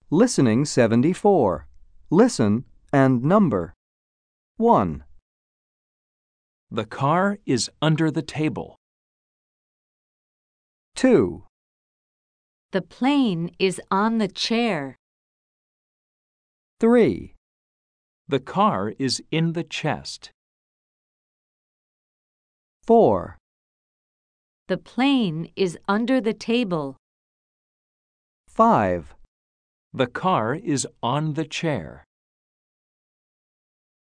Listening 74. Listen and number. 1, The car is under the table. 2, The plane is on the chair. 3, The car is in the chest. 4, The plane is under the table. 5, The car is on the chair.